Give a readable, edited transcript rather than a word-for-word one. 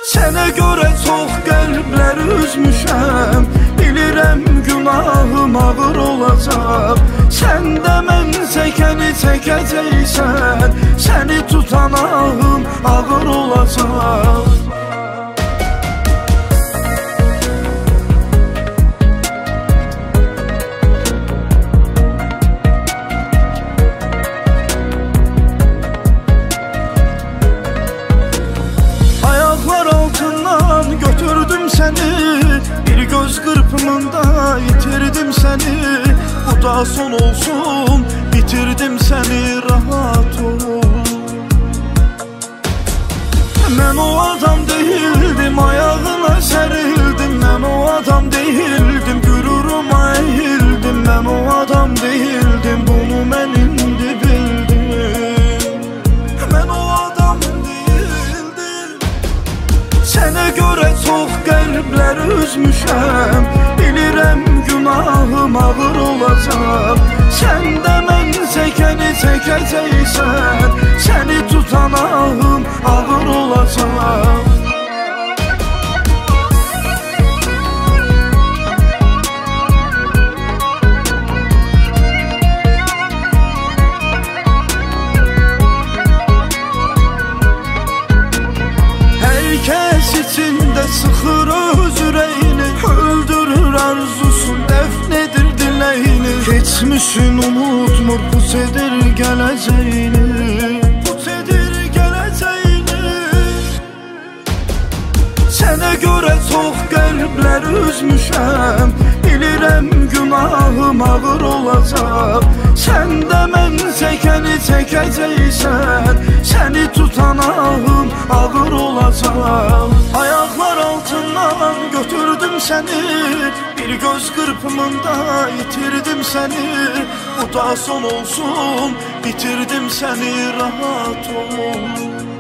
Sənə görə çox qəlblər üzmüşəm, bilirəm günahım ağır olacaq. Sən də mən çəkəni çəkəcəksən, səni tutan ahım ağır olacaq. Götürdüm seni, bir göz kırpımında yitirdim seni. Bu da son olsun, bitirdim seni, rahat ol. Ben o adam değildim, ayağına serildim. Ben o adam değildim, gururuma eğildim. Ben o adam değildim, bunu ben indi bildim. Ben o adam değildim. Sənə görə çox qəlblər üzmüşəm, bilirəm günahım ağır olacaq. Sən də mən çəkəni çəkəcəksən, səni tutan ahım ağır olacaq. Herkes içinde sıxır öz ürəyini, öldürür arzusun, dəfnedir diləyini. Keçmişin unutmur, puç edir gələcəyini, puç edir gələcəyini. Sənə görə çox qəlblər üzmüşəm, bilirəm günahım ağır olacaq. Sən də mən çəkəni çəkəcəksən, səni tutan ahım ağır olacaq. Ayaqlar altından götürdüm səni, bir göz kırpımında yitirdim səni. Bu da son olsun, bitirdim səni, rahat ol.